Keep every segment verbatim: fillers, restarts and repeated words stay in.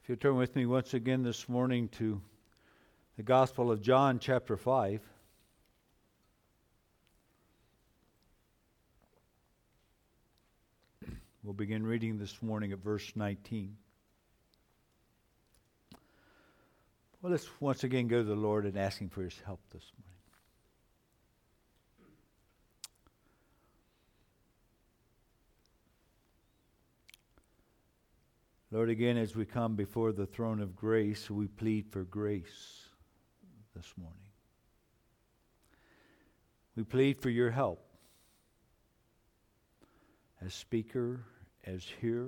If you turn with me once again this morning to the Gospel of John, chapter five. We'll begin reading this morning at verse nineteen. Well, let's once again go to the Lord and ask Him for His help this morning. Lord, again, as we come before the throne of grace, we plead for grace this morning. We plead for your help as speaker, as hearer.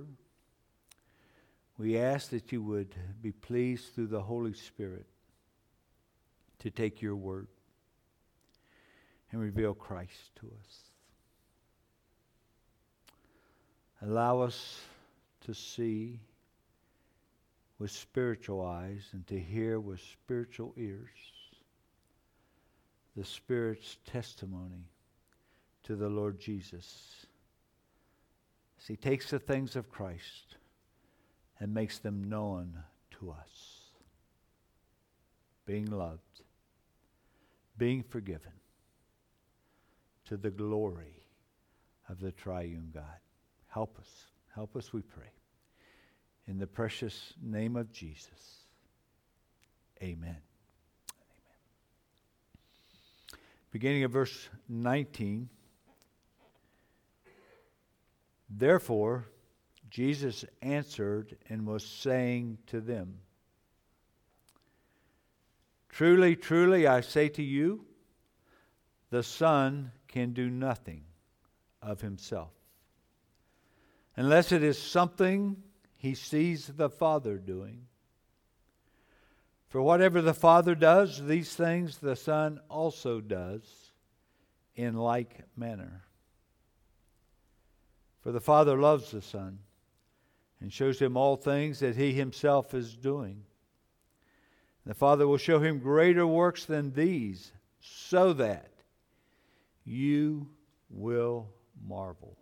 We ask that you would be pleased through the Holy Spirit to take your word and reveal Christ to us. Allow us to see with spiritual eyes and to hear with spiritual ears the Spirit's testimony to the Lord Jesus as He takes the things of Christ and makes them known to us. Being loved, being forgiven, to the glory of the triune God. Help us. Help us, we pray. In the precious name of Jesus. Amen. Amen. Beginning of verse nineteen. Therefore, Jesus answered and was saying to them, Truly, truly, I say to you, the Son can do nothing of himself, unless it is something He sees the Father doing. For whatever the Father does, these things the Son also does in like manner. For the Father loves the Son and shows him all things that He Himself is doing. The Father will show him greater works than these, so that you will marvel.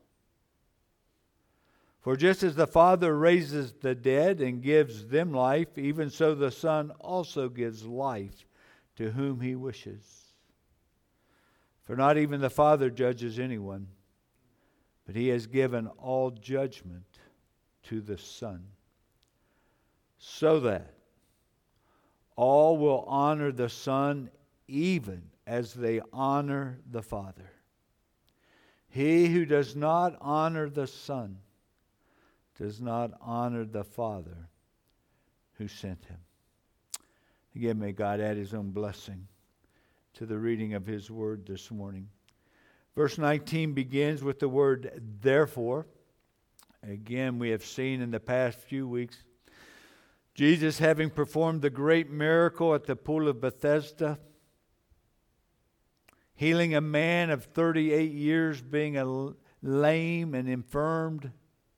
For just as the Father raises the dead and gives them life, even so the Son also gives life to whom He wishes. For not even the Father judges anyone, but He has given all judgment to the Son, so that all will honor the Son even as they honor the Father. He who does not honor the Son does not honor the Father who sent Him. Again, may God add His own blessing to the reading of His word this morning. Verse nineteen begins with the word therefore. Again, we have seen in the past few weeks Jesus having performed the great miracle at the pool of Bethesda, healing a man of thirty-eight years being a lame and infirmed,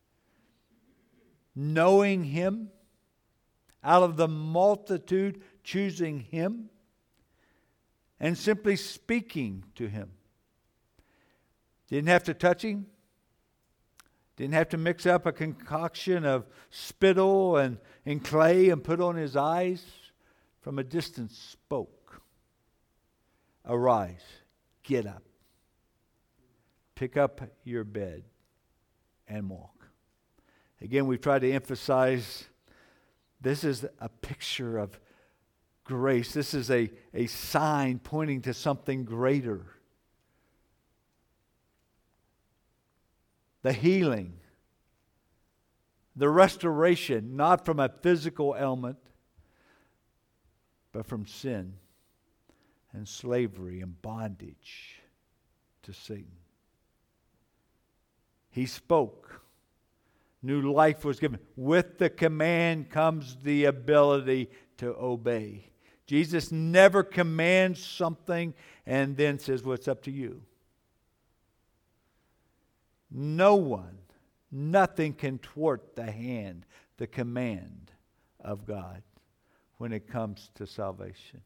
knowing Him, out of the multitude choosing Him, and simply speaking to Him. Didn't have to touch Him. Didn't have to mix up a concoction of spittle and, and clay and put on His eyes. From a distance spoke. Arise, get up, pick up your bed, and walk. Again, we've tried to emphasize this is a picture of grace. This is a, a sign pointing to something greater. The healing, the restoration, not from a physical ailment, but from sin and slavery and bondage to Satan. He spoke. New life was given. With the command comes the ability to obey. Jesus never commands something and then says, well, it's up to you. No one, nothing can thwart the hand, the command of God when it comes to salvation.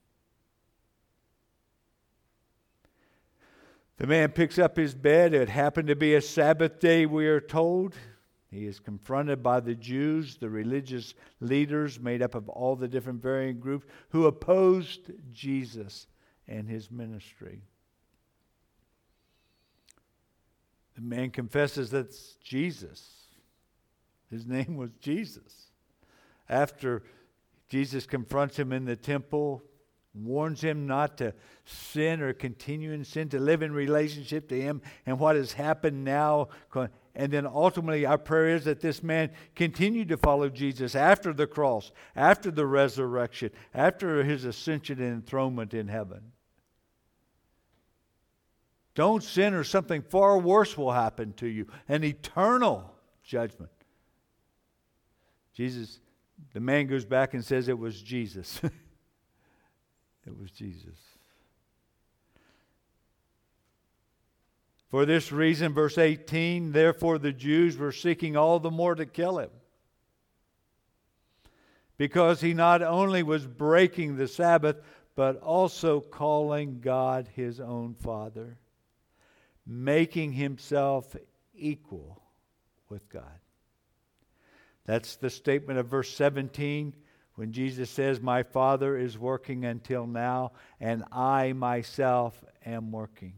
The man picks up his bed. It happened to be a Sabbath day, we are told. He is confronted by the Jews, the religious leaders made up of all the different varying groups who opposed Jesus and his ministry. The man confesses that's Jesus. His name was Jesus. After Jesus confronts him in the temple, warns him not to sin or continue in sin, to live in relationship to him and what has happened now. And then ultimately our prayer is that this man continue to follow Jesus after the cross, after the resurrection, after his ascension and enthronement in heaven. Don't sin or something far worse will happen to you, an eternal judgment. Jesus, the man goes back and says it was Jesus. It was Jesus. For this reason, verse eighteen, therefore the Jews were seeking all the more to kill him, because he not only was breaking the Sabbath, but also calling God his own Father, making himself equal with God. That's the statement of verse seventeen. When Jesus says, my Father is working until now, and I myself am working.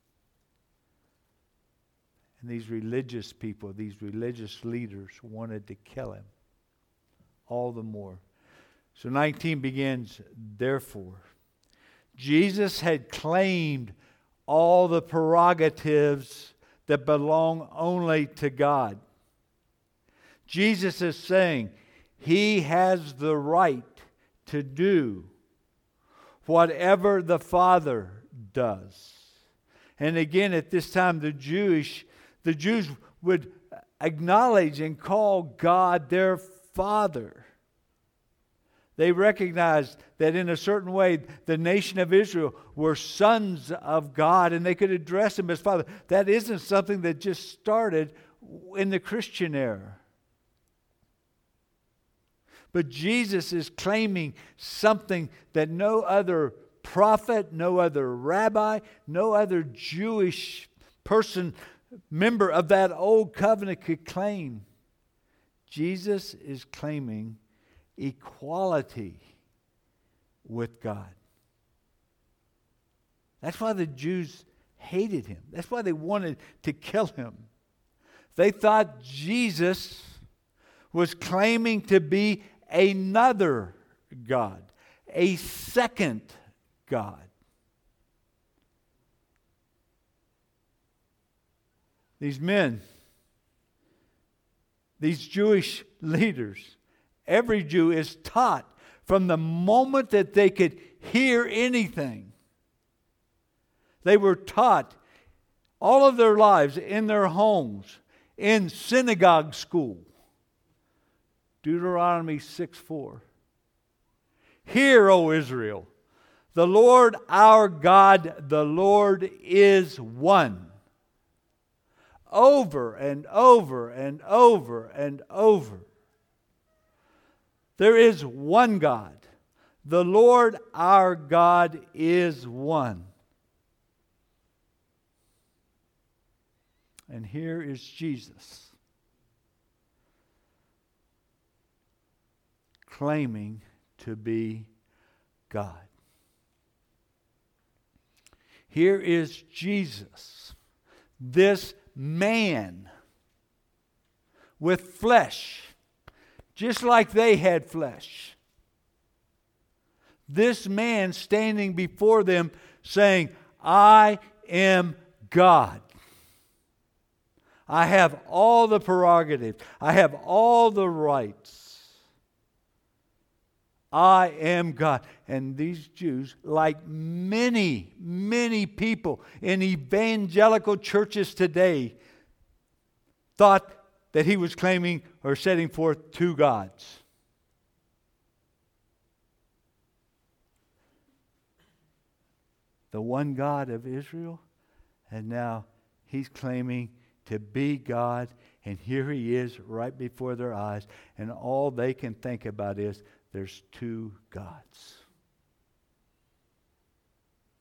And these religious people, these religious leaders wanted to kill him all the more. So nineteen begins, therefore. Jesus had claimed all the prerogatives that belong only to God. Jesus is saying, he has the right to do whatever the Father does. And again, at this time, the Jewish, the Jews would acknowledge and call God their Father. They recognized that in a certain way, the nation of Israel were sons of God, and they could address him as Father. That isn't something that just started in the Christian era. But Jesus is claiming something that no other prophet, no other rabbi, no other Jewish person, member of that old covenant could claim. Jesus is claiming equality with God. That's why the Jews hated him. That's why they wanted to kill him. They thought Jesus was claiming to be another God, a second God. These men, these Jewish leaders, every Jew is taught from the moment that they could hear anything. They were taught all of their lives in their homes, in synagogue school. Deuteronomy six four. Hear, O Israel, the Lord our God, the Lord is one. Over and over and over and over. There is one God. The Lord our God is one. And here is Jesus claiming to be God. Here is Jesus, this man with flesh, just like they had flesh. This man standing before them saying, I am God. I have all the prerogatives. I have all the rights. I am God. And these Jews, like many, many people in evangelical churches today, thought that he was claiming or setting forth two gods. The one God of Israel, and now he's claiming to be God, and here he is right before their eyes, and all they can think about is there's two gods.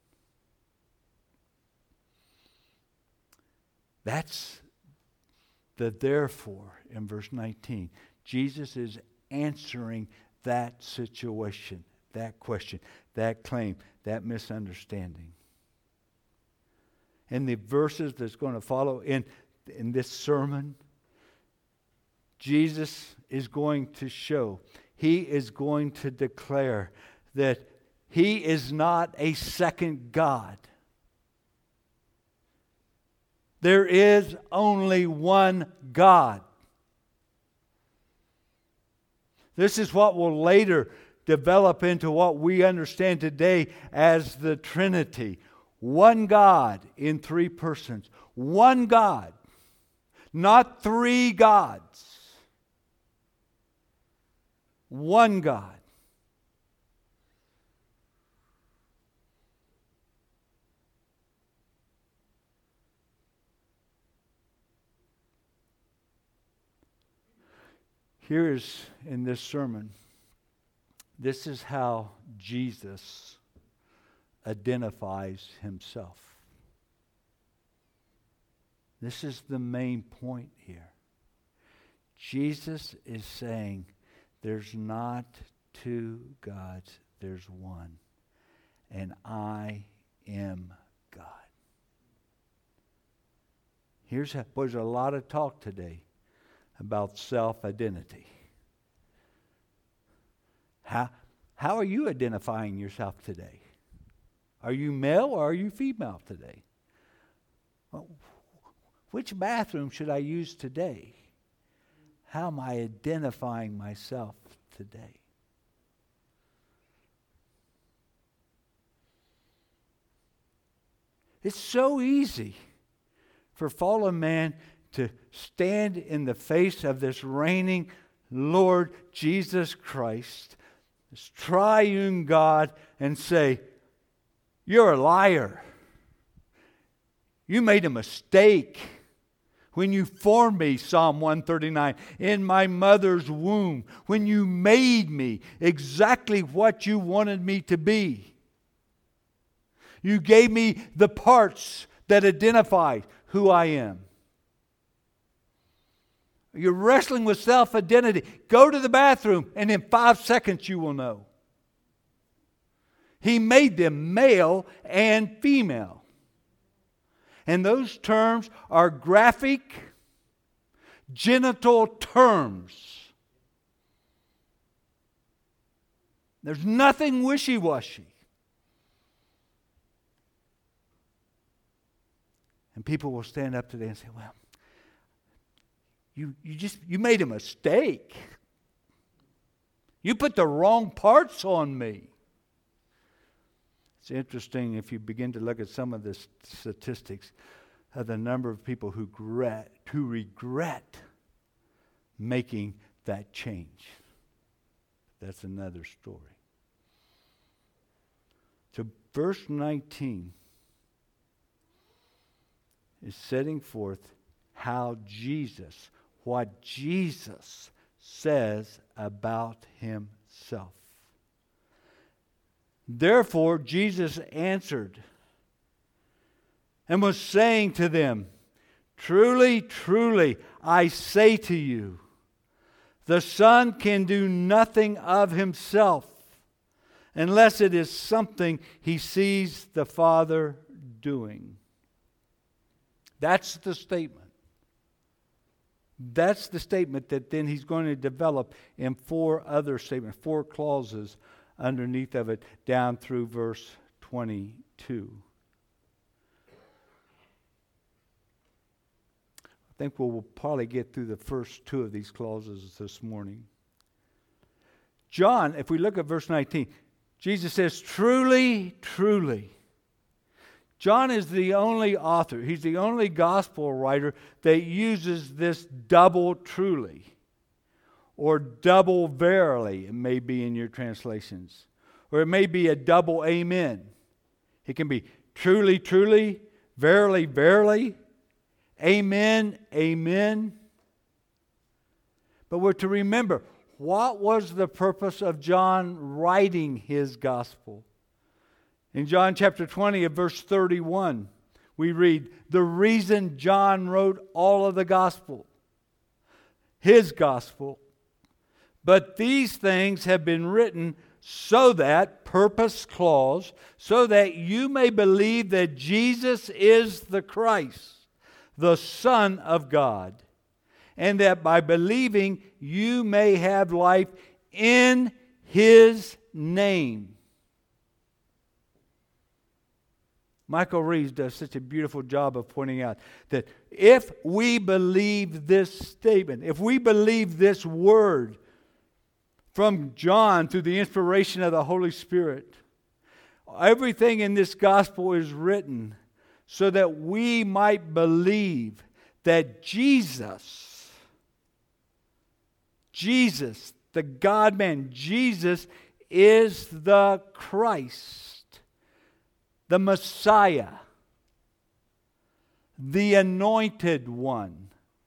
That's the therefore in verse nineteen. Jesus is answering that situation, that question, that claim, that misunderstanding. In the verses that's going to follow in, in this sermon, Jesus is going to show, He is going to declare that He is not a second God. There is only one God. This is what will later develop into what we understand today as the Trinity. One God in three persons. One God. Not three gods. One God. Here's in this sermon, this is how Jesus identifies Himself. This is the main point here. Jesus is saying there's not two gods, there's one. And I am God. Here's how, there's a lot of talk today about self-identity. How, how are you identifying yourself today? Are you male or are you female today? Well, which bathroom should I use today? How am I identifying myself today? It's so easy for fallen man to stand in the face of this reigning Lord Jesus Christ, this triune God, and say, you're a liar. You made a mistake when you formed me, Psalm one thirty-nine, in my mother's womb, when you made me exactly what you wanted me to be. You gave me the parts that identify who I am. You're wrestling with self-identity. Go to the bathroom and in five seconds you will know. He made them male and female. And those terms are graphic, genital terms. There's nothing wishy-washy. And people will stand up today and say, well, You you just you made a mistake. You put the wrong parts on me. It's interesting if you begin to look at some of the statistics of the number of people who regret who regret making that change. That's another story. So verse nineteen is setting forth how Jesus, what Jesus says about Himself. Therefore, Jesus answered and was saying to them, truly, truly, I say to you, the Son can do nothing of Himself unless it is something He sees the Father doing. That's the statement. That's the statement that then He's going to develop in four other statements, four clauses underneath of it down through verse twenty-two. I think we'll, we'll probably get through the first two of these clauses this morning. John, if we look at verse nineteen, Jesus says, truly, truly. John is the only author, he's the only gospel writer that uses this double truly or double verily, it may be in your translations. Or it may be a double amen. It can be truly, truly, verily, verily, amen, amen. But we're to remember, what was the purpose of John writing his gospel? In John chapter twenty of verse thirty-one, we read, the reason John wrote all of the gospel His gospel. But these things have been written so that, purpose clause, so that you may believe that Jesus is the Christ, the Son of God, and that by believing you may have life in His name. Michael Reeves does such a beautiful job of pointing out that if we believe this statement, if we believe this word from John through the inspiration of the Holy Spirit, everything in this gospel is written so that we might believe that Jesus, Jesus, the God-man, Jesus is the Christ, the Messiah, the Anointed One.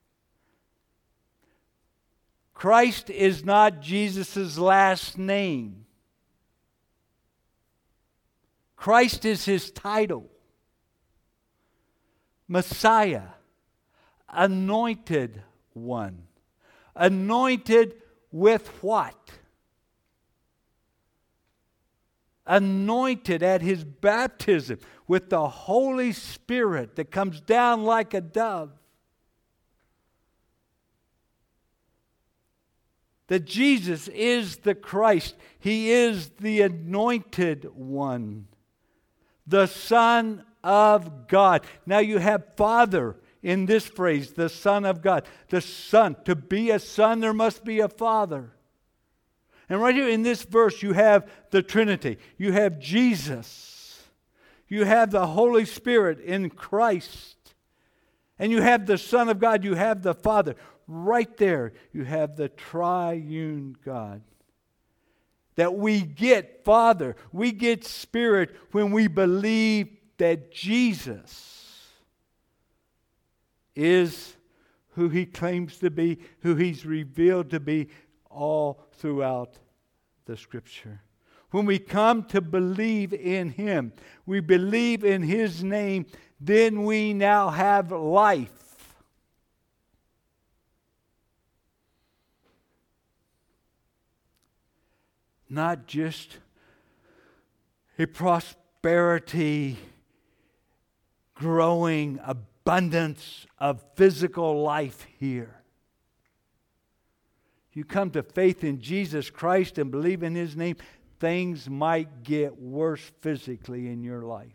Christ is not Jesus' last name. Christ is His title. Messiah, Anointed One. Anointed with what? Anointed at His baptism with the Holy Spirit that comes down like a dove. That Jesus is the Christ. He is the Anointed One, the Son of God. Now you have Father in this phrase, the Son of God. The Son. To be a son, there must be a Father. And right here in this verse, you have the Trinity. You have Jesus. You have the Holy Spirit in Christ. And you have the Son of God. You have the Father. Right there, you have the triune God. That we get Father, we get Spirit when we believe that Jesus is who He claims to be, who He's revealed to be all throughout the Scripture. When we come to believe in Him, we believe in His name, then we now have life. Not just a prosperity, growing abundance of physical life here. You come to faith in Jesus Christ and believe in His name, things might get worse physically in your life.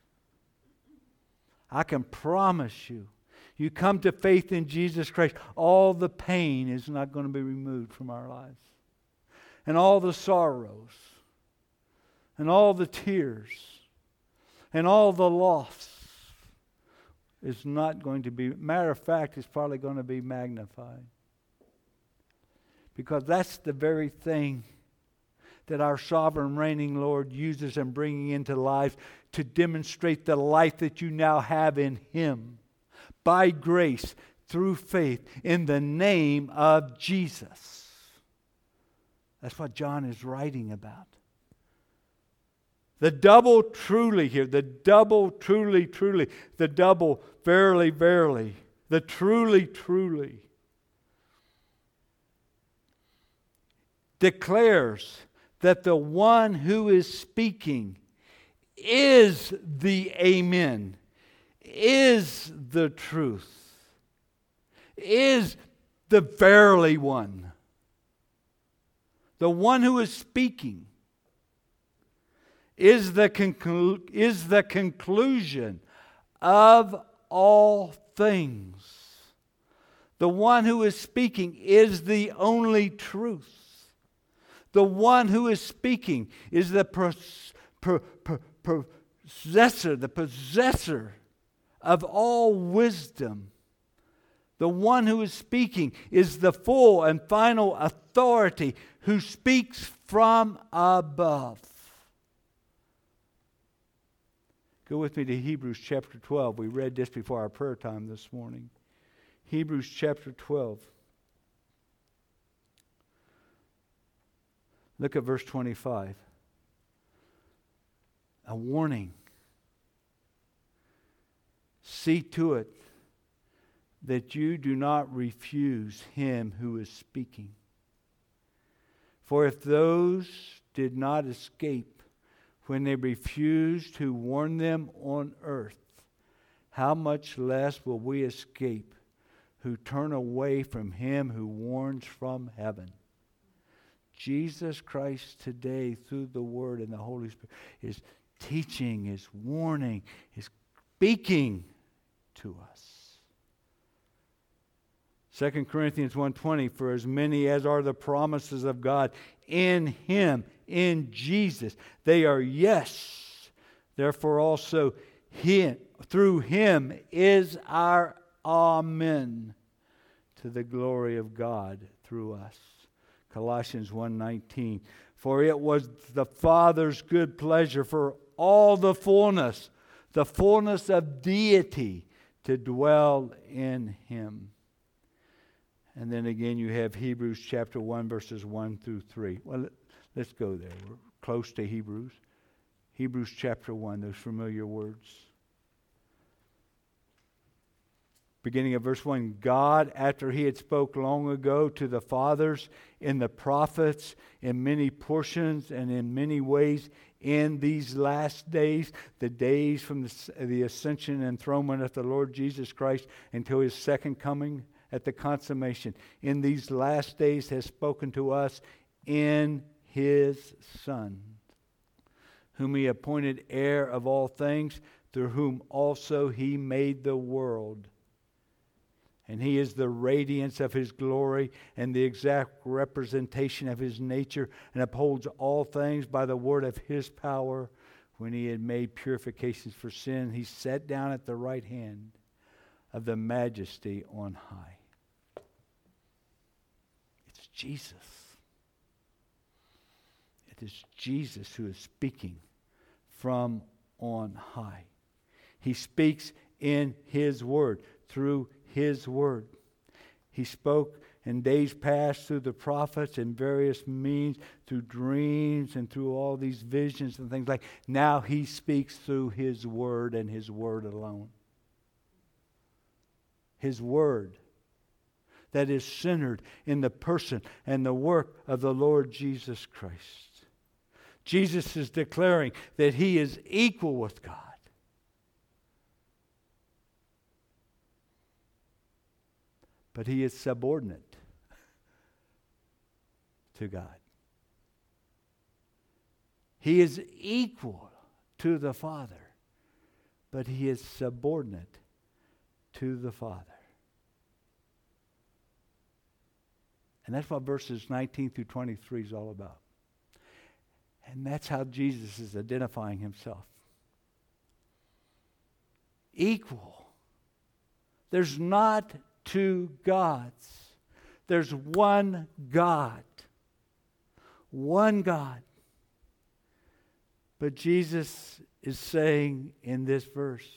I can promise you, you come to faith in Jesus Christ, all the pain is not going to be removed from our lives. And all the sorrows, and all the tears, and all the loss is not going to be, matter of fact, it's probably going to be magnified. Because that's the very thing that our sovereign reigning Lord uses in bringing into life to demonstrate the life that you now have in Him by grace through faith in the name of Jesus. That's what John is writing about. The double truly here, the double truly, truly, the double verily, verily, the truly, truly declares that the one who is speaking is the Amen, is the truth, is the verily one. The one who is speaking is the, conclu- is the conclusion of all things. The one who is speaking is the only truth. The one who is speaking is the pos- per- per- per- possessor, the possessor of all wisdom. The one who is speaking is the full and final authority who speaks from above. Go with me to Hebrews chapter twelve. We read this before our prayer time this morning. Hebrews chapter twelve. Look at verse twenty-five. A warning. See to it that you do not refuse him who is speaking. For if those did not escape when they refused to warn them on earth, how much less will we escape who turn away from him who warns from heaven? Jesus Christ today, through the Word and the Holy Spirit, is teaching, is warning, is speaking to us. Second Corinthians one twenty, for as many as are the promises of God in him, in Jesus, they are yes. Therefore also he, through him is our amen to the glory of God through us. Colossians one nineteen, for it was the Father's good pleasure for all the fullness, the fullness of deity to dwell in him. And then again you have Hebrews chapter one, verses one through three. Well, let's go there. We're close to Hebrews. Hebrews chapter one, those familiar words. Beginning of verse one, God, after he had spoke long ago to the fathers in the prophets, in many portions and in many ways, in these last days, the days from the, the ascension and enthronement of the Lord Jesus Christ until his second coming, at the consummation, in these last days has spoken to us in his Son, whom he appointed heir of all things, through whom also he made the world. And he is the radiance of his glory and the exact representation of his nature, and upholds all things by the word of his power. When he had made purifications for sin, he sat down at the right hand of the Majesty on high. It's Jesus. It is Jesus who is speaking from on high. He speaks in his word, through his word. He spoke in days past through the prophets and various means, through dreams and through all these visions and things like that. Now he speaks through his word and his word alone. His word that is centered in the person and the work of the Lord Jesus Christ. Jesus is declaring that he is equal with God. But he is subordinate to God. He is equal to the Father, but he is subordinate to the Father. And that's what verses nineteen through twenty-three is all about. And that's how Jesus is identifying himself. Equal. There's not two gods. There's one God. One God. But Jesus is saying in this verse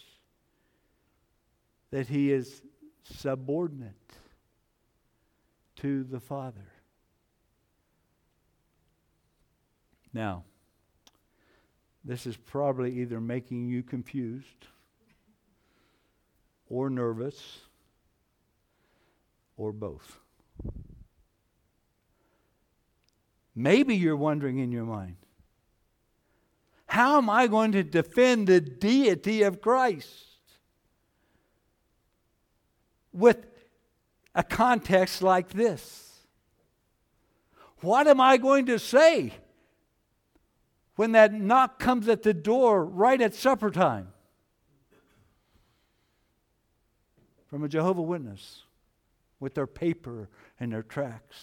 that he is subordinate to the Father. Now, this is probably either making you confused or nervous or both. Maybe you're wondering in your mind, how am I going to defend the deity of Christ with a context like this? What am I going to say when that knock comes at the door right at supper time from a Jehovah's Witness with their paper and their tracts,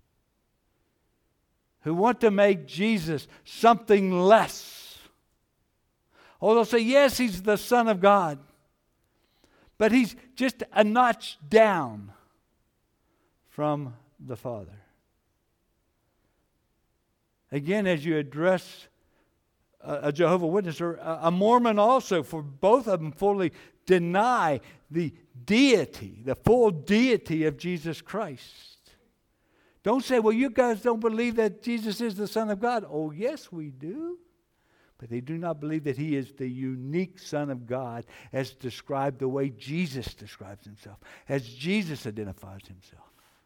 who want to make Jesus something less? Oh, they'll say, yes, he's the Son of God, but he's just a notch down from the Father. Again, as you address a Jehovah's Witness or a Mormon also, for both of them fully deny the deity, the full deity of Jesus Christ. Don't say, well, you guys don't believe that Jesus is the Son of God. Oh, yes, we do. But they do not believe that he is the unique Son of God as described the way Jesus describes himself, as Jesus identifies himself.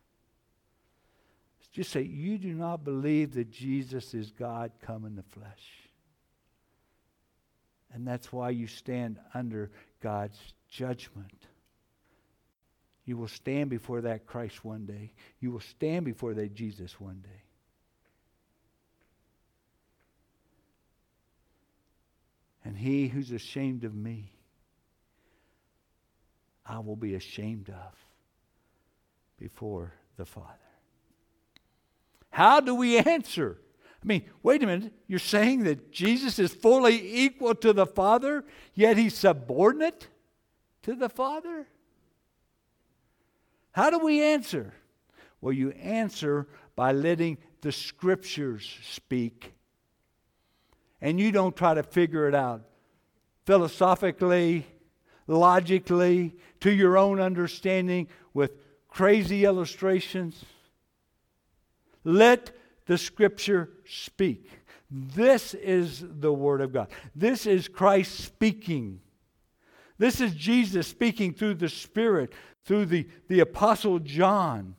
Just say, you do not believe that Jesus is God come in the flesh. And that's why you stand under God's judgment. You will stand before that Christ one day. You will stand before that Jesus one day. And he who's ashamed of me, I will be ashamed of before the Father. How do we answer? I mean, wait a minute. You're saying that Jesus is fully equal to the Father, yet he's subordinate to the Father? How do we answer? Well, you answer by letting the Scriptures speak. And you don't try to figure it out philosophically, logically, to your own understanding with crazy illustrations. Let the Scripture speak. This is the Word of God. This is Christ speaking. This is Jesus speaking through the Spirit, through the, the Apostle John.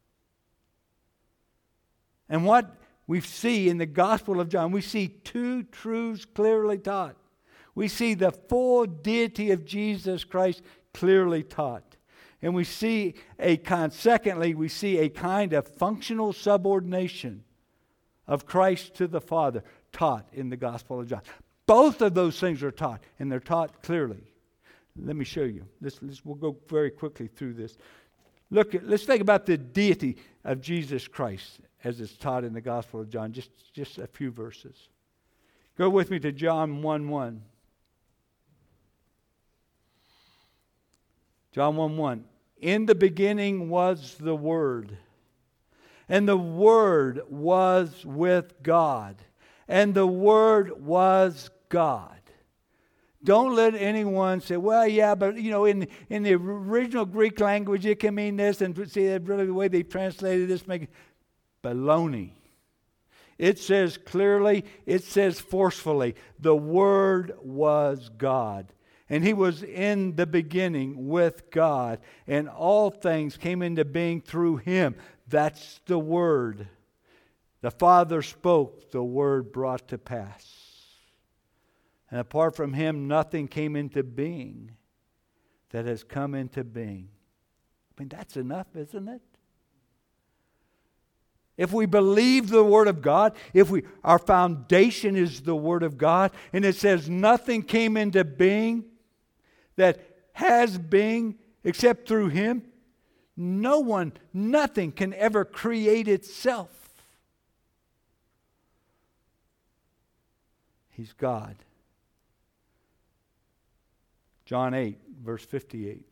And what we see in the Gospel of John, we see two truths clearly taught. We see the full deity of Jesus Christ clearly taught. And we see a kind, secondly, we see a kind of functional subordination of Christ to the Father taught in the Gospel of John. Both of those things are taught, and they're taught clearly. Let me show you. Let's, let's, we'll go very quickly through this. Look, at, let's think about the deity of Jesus Christ as it's taught in the Gospel of John. Just, just a few verses. Go with me to John one one. John one one. In the beginning was the Word, and the Word was with God, and the Word was God. Don't let anyone say, well, yeah, but, you know, in, in the original Greek language, it can mean this, and see, that really the way they translated this makes baloney. It says clearly, it says forcefully, the Word was God. And he was in the beginning with God, and all things came into being through him. That's the Word. The Father spoke, the Word brought to pass. And apart from him, nothing came into being that has come into being. I mean, that's enough, isn't it? If we believe the Word of God, if we our foundation is the Word of God, and it says nothing came into being that has being except through him, no one, nothing can ever create itself. He's God. John eight, verse fifty-eight.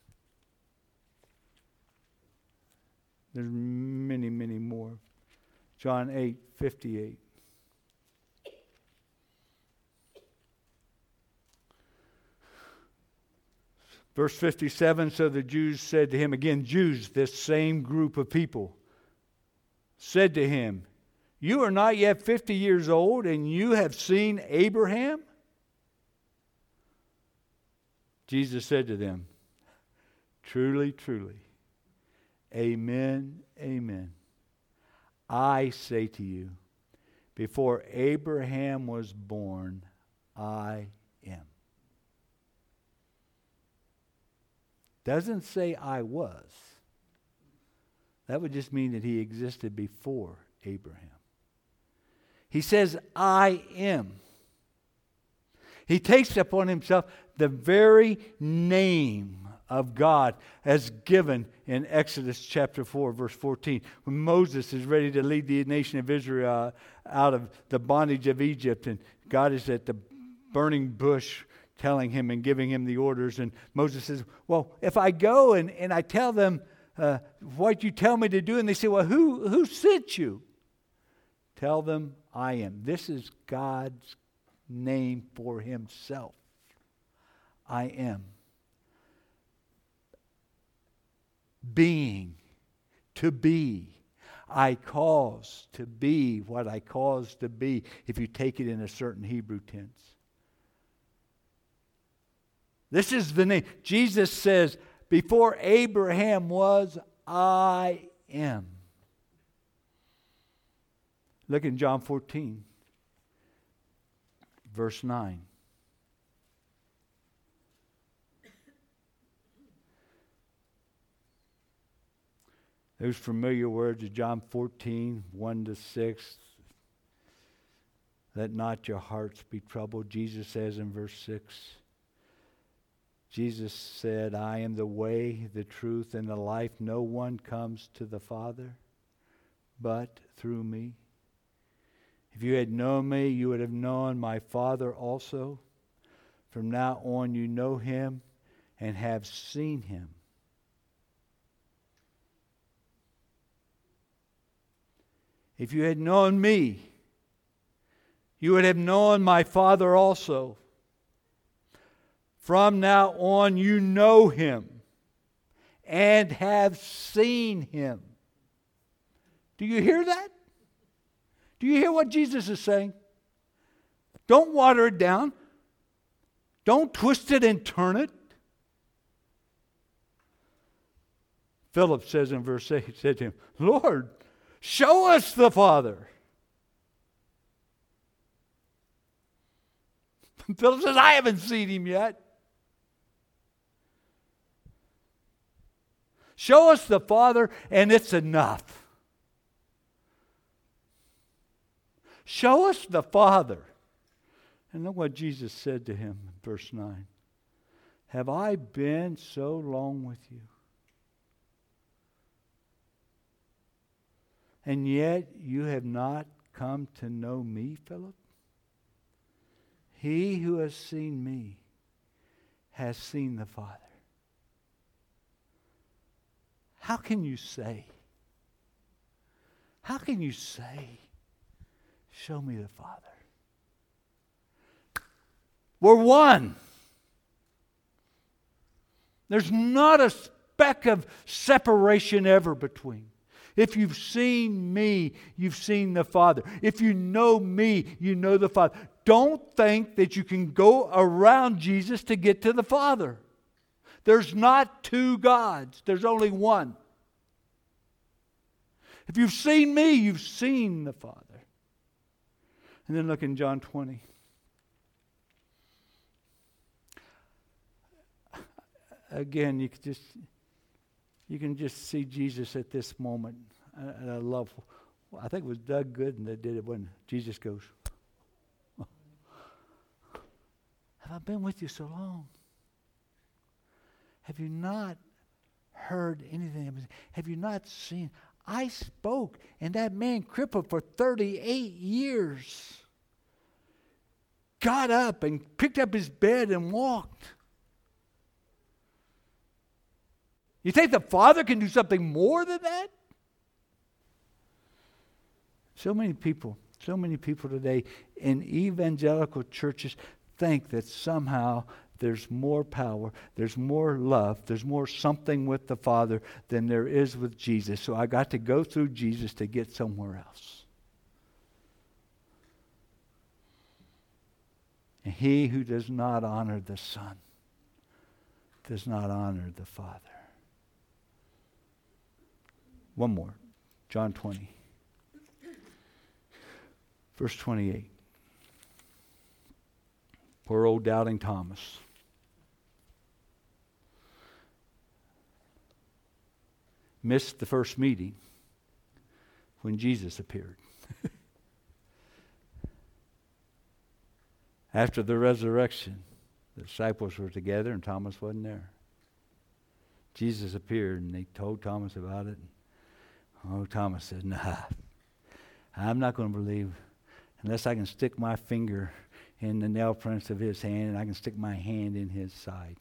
There's many, many more. John eight, fifty-eight. Verse fifty-seven, so the Jews said to him, again, Jews, this same group of people, said to him, you are not yet fifty years old, and you have seen Abraham? Jesus said to them, truly, truly, amen, amen. I say to you, before Abraham was born, I am. Doesn't say I was. That would just mean that he existed before Abraham. He says, I am. He takes upon himself the very name of God as given in Exodus chapter four, verse fourteen. When Moses is ready to lead the nation of Israel out of the bondage of Egypt, and God is at the burning bush telling him and giving him the orders. And Moses says, well, if I go and, and I tell them uh, what you tell me to do, and they say, well, who, who sent you? Tell them I am. This is God's name for himself. I am. Being, to be. I cause to be what I cause to be, if you take it in a certain Hebrew tense. This is the name. Jesus says, before Abraham was, I am. Look in John fourteen, verse nine. Those familiar words of John fourteen, one to six. Let not your hearts be troubled. Jesus says in verse six. Jesus said, I am the way, the truth, and the life. No one comes to the Father but through me. If you had known me, you would have known my Father also. From now on you know him and have seen him. If you had known me, you would have known my Father also. From now on you know him and have seen him. Do you hear that? Do you hear what Jesus is saying? Don't water it down. Don't twist it and turn it. Philip says in verse eight, he said to him, Lord, show us the Father. Philip says, I haven't seen him yet. Show us the Father and it's enough. Show us the Father. And look what Jesus said to him in verse nine. Have I been so long with you? And yet you have not come to know me, Philip? He who has seen me has seen the Father. How can you say? How can you say, show me the Father? We're one. There's not a speck of separation ever between. If you've seen me, you've seen the Father. If you know me, you know the Father. Don't think that you can go around Jesus to get to the Father. There's not two gods. There's only one. If you've seen me, you've seen the Father. And then look in John twenty. Again, you can just you can just see Jesus at this moment. And I love, I think it was Doug Gooden that did it when Jesus goes, have I been with you so long? Have you not heard anything? Have you not seen? I spoke, and that man crippled for thirty-eight years got up and picked up his bed and walked. You think the Father can do something more than that? So many people, so many people today in evangelical churches think that somehow there's more power, there's more love, there's more something with the Father than there is with Jesus. So I got to go through Jesus to get somewhere else. And he who does not honor the Son does not honor the Father. One more. John twenty. Verse twenty-eight. Poor old doubting Thomas. Missed the first meeting when Jesus appeared. After the resurrection, the disciples were together and Thomas wasn't there. Jesus appeared and they told Thomas about it. Oh, Thomas said, nah, I'm not going to believe unless I can stick my finger in the nail prints of his hand and I can stick my hand in his side.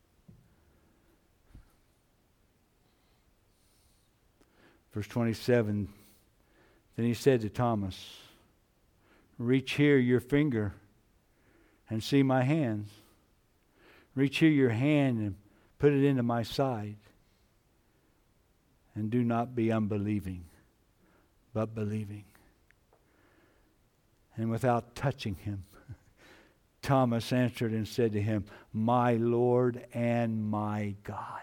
Verse twenty-seven, then he said to Thomas, reach here your finger and see my hands. Reach here your hand and put it into my side. And do not be unbelieving, but believing. And without touching him, Thomas answered and said to him, My Lord and my God.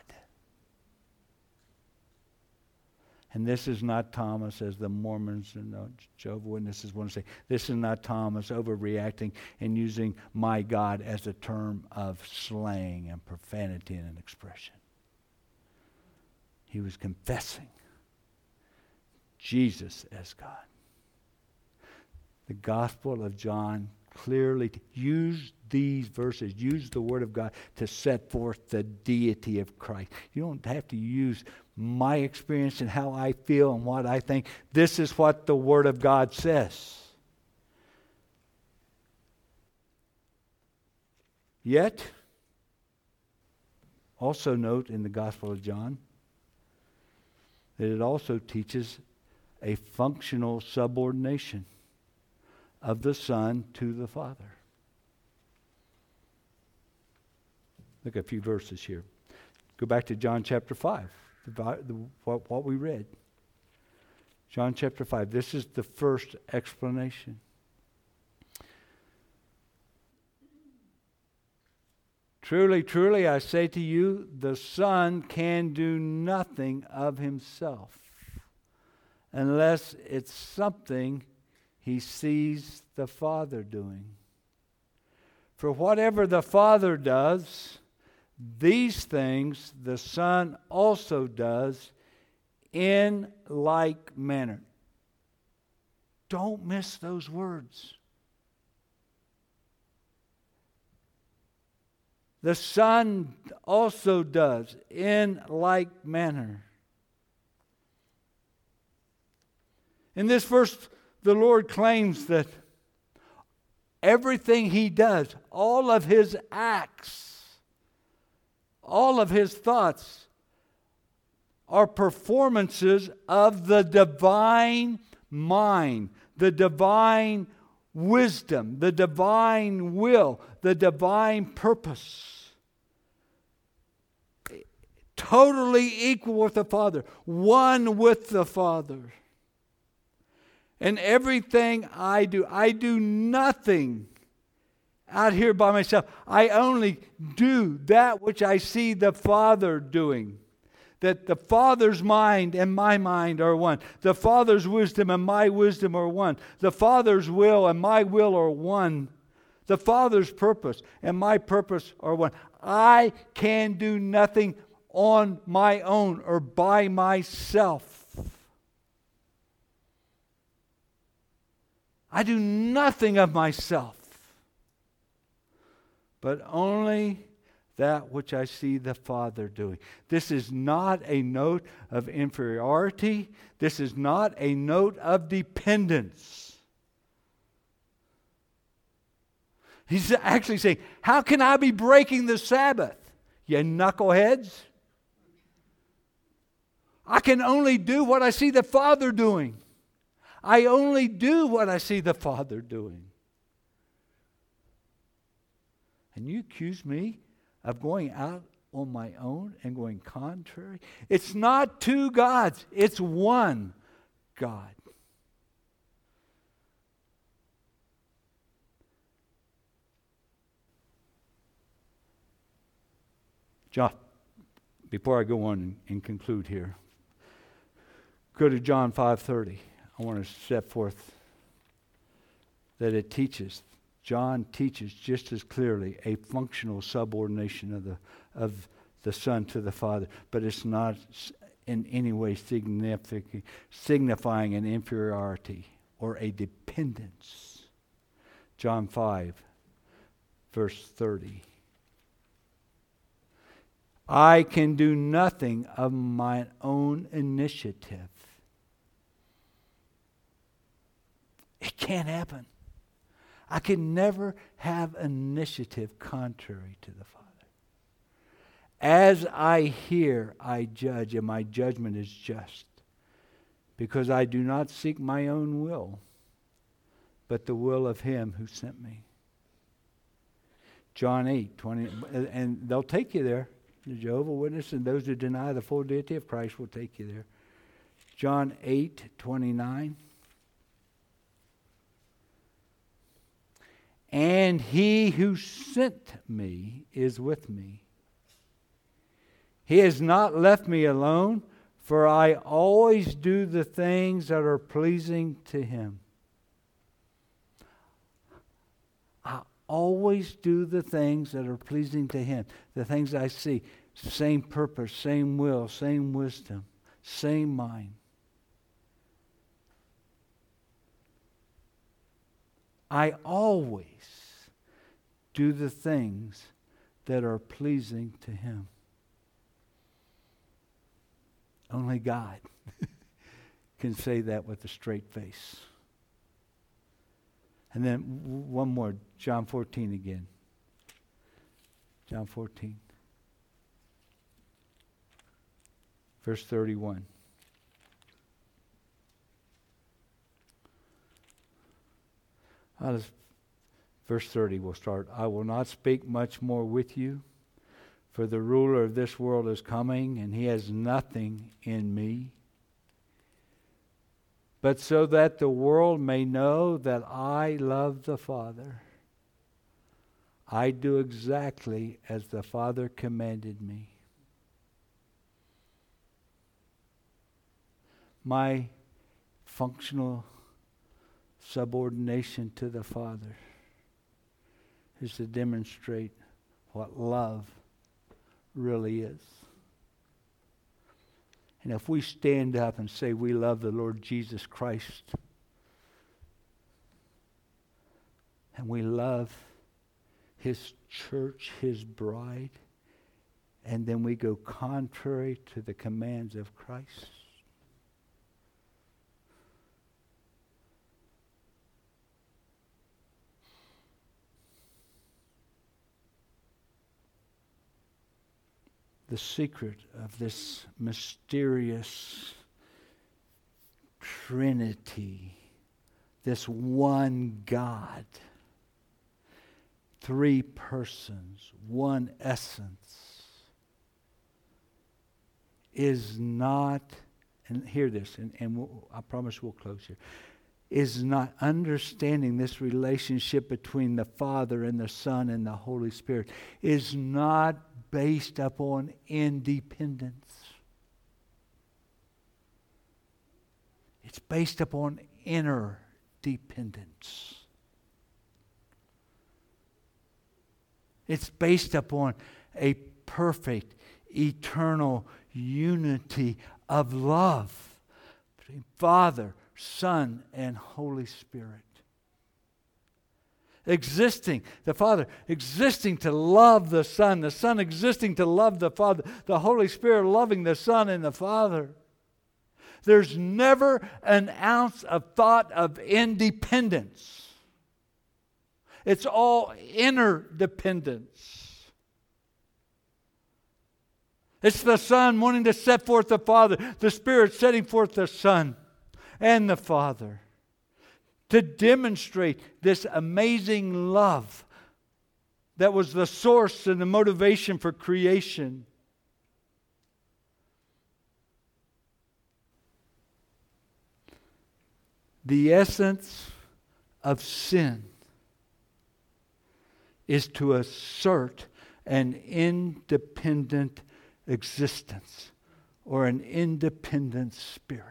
And this is not Thomas, as the Mormons and the Jehovah's Witnesses want to say. This is not Thomas overreacting and using my God as a term of slang and profanity and an expression. He was confessing Jesus as God. The Gospel of John clearly use these verses, use the Word of God to set forth the deity of Christ. You don't have to use my experience and how I feel and what I think. This is what the Word of God says. Yet, also note in the Gospel of John that it also teaches a functional subordination of the Son to the Father. Look at a few verses here. Go back to John chapter five, the, the, what, what we read. John chapter five. This is the first explanation. Truly, truly, I say to you, the Son can do nothing of himself unless it's something he sees the Father doing. For whatever the Father does, these things the Son also does in like manner. Don't miss those words. The Son also does in like manner. In this verse, the Lord claims that everything he does, all of his acts, all of his thoughts are performances of the divine mind, the divine wisdom, the divine will, the divine purpose. Totally equal with the Father, one with the Father. And everything I do, I do nothing out here by myself. I only do that which I see the Father doing. That the Father's mind and my mind are one. The Father's wisdom and my wisdom are one. The Father's will and my will are one. The Father's purpose and my purpose are one. I can do nothing on my own or by myself. I do nothing of myself, but only that which I see the Father doing. This is not a note of inferiority. This is not a note of dependence. He's actually saying, how can I be breaking the Sabbath, you knuckleheads? I can only do what I see the Father doing. I only do what I see the Father doing. And you accuse me of going out on my own and going contrary? It's not two gods. It's one God. John, before I go on and, and conclude here, go to John five thirty. I want to set forth that it teaches, John teaches just as clearly a functional subordination of the of the Son to the Father, but it's not in any way significant, signifying an inferiority or a dependence. John five, verse thirty. I can do nothing of my own initiative. It can't happen. I can never have initiative contrary to the Father. As I hear, I judge, and my judgment is just, because I do not seek my own will, but the will of Him who sent me. John eight twenty, and they'll take you there. The Jehovah's Witnesses and those who deny the full deity of Christ will take you there. John eight twenty-nine. And he who sent me is with me. He has not left me alone, for I always do the things that are pleasing to him. I always do the things that are pleasing to him. The things I see. Same purpose, same will, same wisdom, same mind. I always do the things that are pleasing to him. Only God can say that with a straight face. And then one more, John fourteen again. John fourteen. Verse thirty-one. I'll just, verse thirty we'll start. I will not speak much more with you, for the ruler of this world is coming, and he has nothing in me. But so that the world may know that I love the Father, I do exactly as the Father commanded me. My functional subordination to the Father is to demonstrate what love really is. And if we stand up and say we love the Lord Jesus Christ, and we love His church, His bride, and then we go contrary to the commands of Christ, the secret of this mysterious Trinity, this one God, three persons, one essence, is not, and hear this, and, and we'll, I promise we'll close here, is not understanding this relationship between the Father and the Son and the Holy Spirit, is not based upon independence. It's based upon inner dependence. It's based upon a perfect, eternal unity of love between Father, Son, and Holy Spirit. Existing, the Father existing to love the Son, the Son existing to love the Father, the Holy Spirit loving the Son and the Father. There's never an ounce of thought of independence. It's all interdependence. It's the Son wanting to set forth the Father, the Spirit setting forth the Son and the Father, to demonstrate this amazing love that was the source and the motivation for creation. The essence of sin is to assert an independent existence or an independent spirit.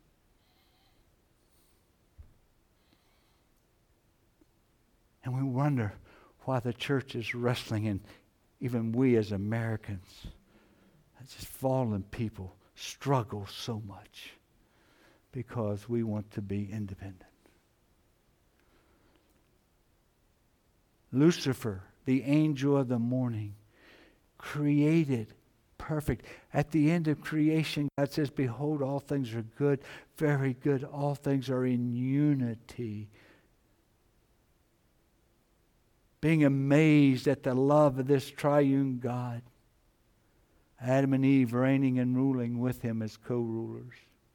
And we wonder why the church is wrestling, and even we as Americans, as just fallen people, struggle so much because we want to be independent. Lucifer, the angel of the morning, created perfect. At the end of creation, God says, behold, all things are good, very good. All things are in unity. Being amazed at the love of this triune God. Adam and Eve reigning and ruling with Him as co-rulers.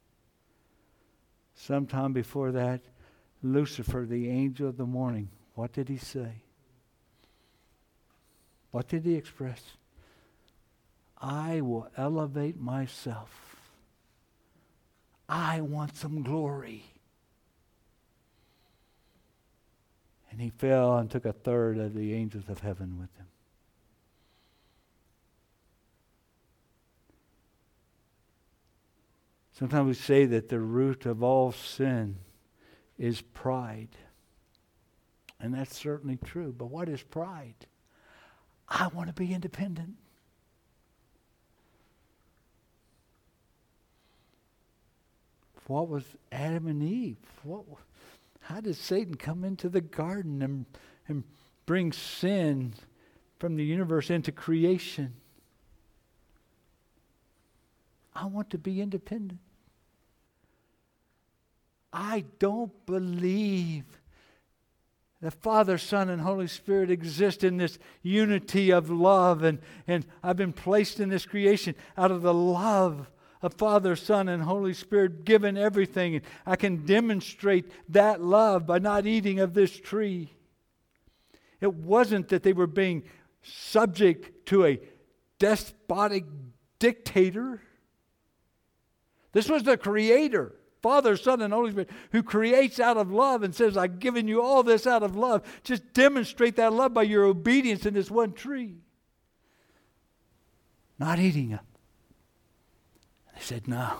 Sometime before that, Lucifer, the angel of the morning, what did he say? What did he express? I will elevate myself. I want some glory. And he fell and took a third of the angels of heaven with him. Sometimes we say that the root of all sin is pride. And that's certainly true. But what is pride? I want to be independent. What was Adam and Eve? What, how did Satan come into the garden and, and bring sin from the universe into creation? I want to be independent. I don't believe the Father, Son, and Holy Spirit exist in this unity of love. And, and I've been placed in this creation out of the love of Father, Son, and Holy Spirit, given everything. And I can demonstrate that love by not eating of this tree. It wasn't that they were being subject to a despotic dictator. This was the Creator, Father, Son, and Holy Spirit, who creates out of love and says, I've given you all this out of love. Just demonstrate that love by your obedience in this one tree. Not eating it. They said, no.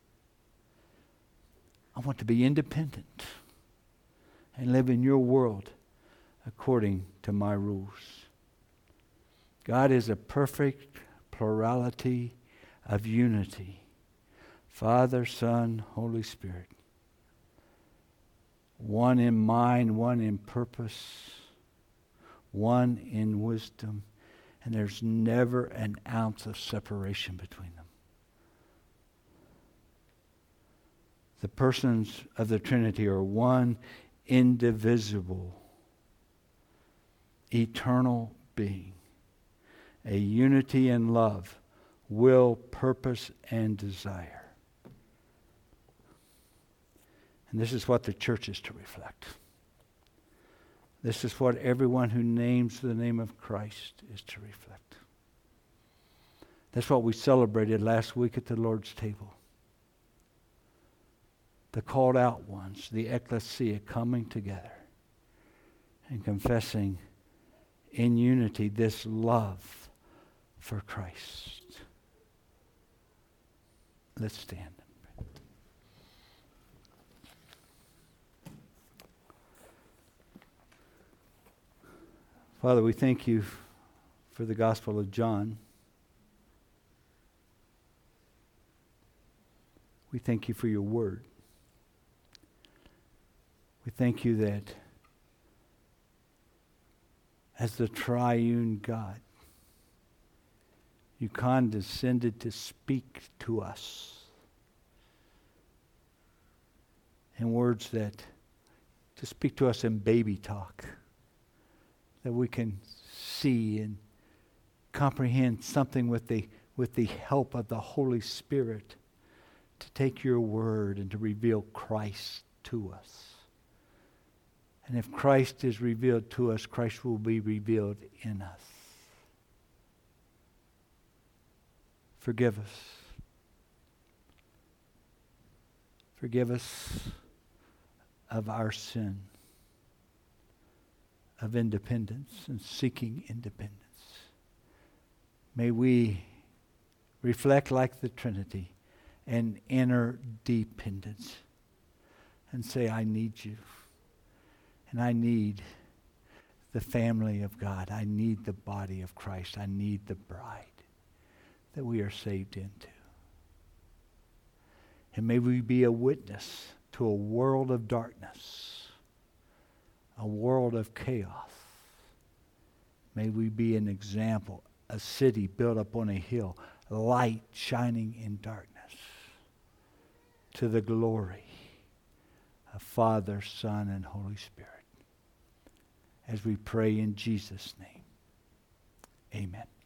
I want to be independent and live in your world according to my rules. God is a perfect plurality of unity. Father, Son, Holy Spirit. One in mind, one in purpose, one in wisdom, and there's never an ounce of separation between them. The persons of the Trinity are one indivisible, eternal being, a unity in love, will, purpose, and desire. And this is what the church is to reflect. This is what everyone who names the name of Christ is to reflect. That's what we celebrated last week at the Lord's table. The called out ones, the ecclesia, coming together and confessing in unity this love for Christ. Let's stand. Father, we thank you for the Gospel of John. We thank you for your word. We thank you that as the triune God, you condescended to speak to us in words that, to speak to us in baby talk, that we can see and comprehend something with the, with the help of the Holy Spirit to take your word and to reveal Christ to us. And if Christ is revealed to us, Christ will be revealed in us. Forgive us. Forgive us of our sin, of independence and seeking independence. May we reflect like the Trinity and enter dependence and say, I need you. And I need the family of God. I need the body of Christ. I need the bride that we are saved into. And may we be a witness to a world of darkness, a world of chaos. May we be an example, a city built up on a hill, light shining in darkness, to the glory of Father, Son, and Holy Spirit. As we pray in Jesus' name, amen.